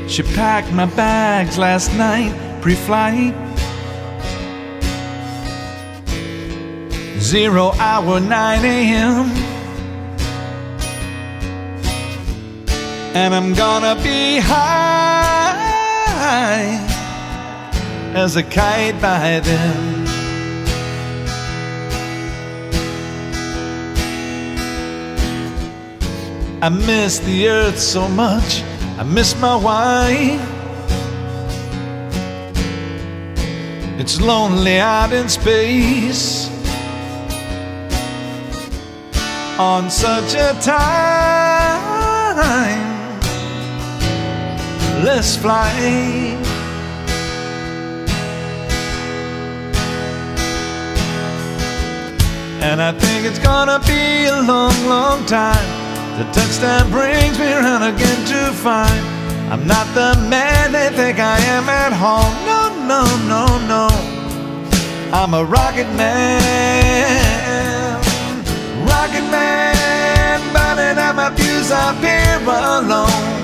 She packed my bags last night, pre-flight. 0 hour 9 a.m. And I'm gonna be high as a kite by then. I miss the earth so much, I miss my wife. It's lonely out in space on such a timeless flight. And I think it's gonna be a long, long time. The touchdown brings me around again to find I'm not the man they think I am at home. No, no, no, no. I'm a rocket man, rocket man, burning out my fuse up here alone.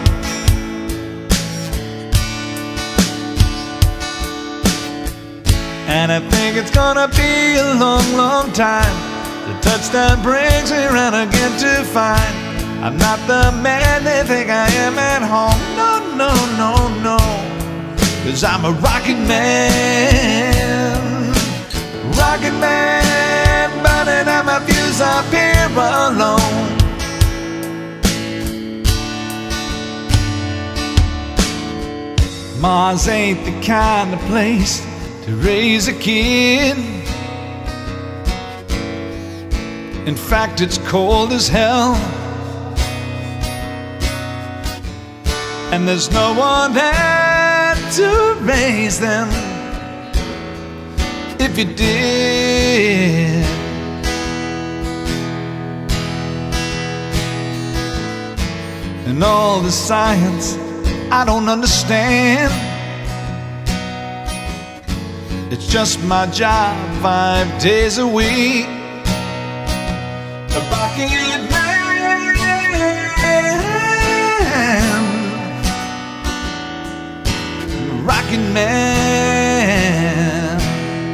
And I think it's gonna be a long, long time. The touchdown brings me around again to find I'm not the man they think I am at home. No, no, no, no. 'Cause I'm a rocket man, rocket man, burning out my fuse up here alone. Mars ain't the kind of place to raise a kid. In fact, it's cold as hell. And there's no one there to raise them if you did. And all the science I don't understand. It's just my job 5 days a week. A rocket man, rocket man.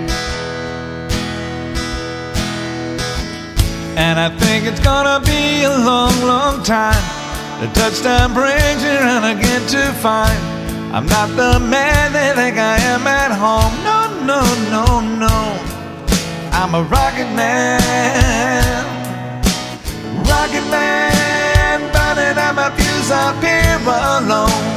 And I think it's gonna be a long, long time. The touchdown brings me around again to find I'm not the man they think I am at home. No, no, no, no. I'm a rocket man, rocket man, burning out my fuse up here alone.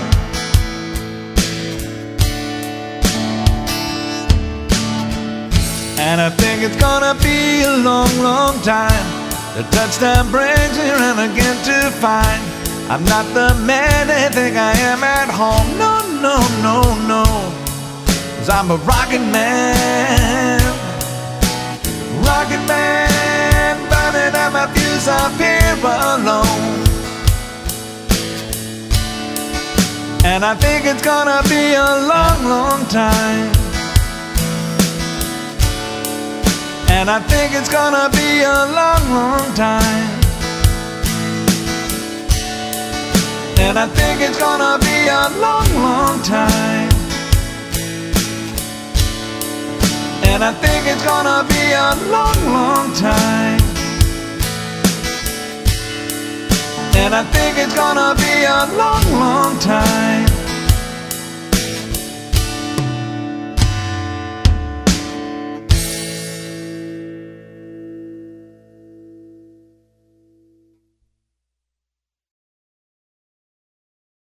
And I think it's gonna be a long, long time. The touchdown brings me around again to find I'm not the man they think I am at home. No, no, no, no. 'Cause I'm a rocket man, rocket man, burning out my fuse up here alone. And I think it's gonna be a long, long time. And I think it's gonna be a long, long time. And I think it's gonna be a long, long time. And I think it's gonna be a long, long time. And I think it's gonna be a long, long time.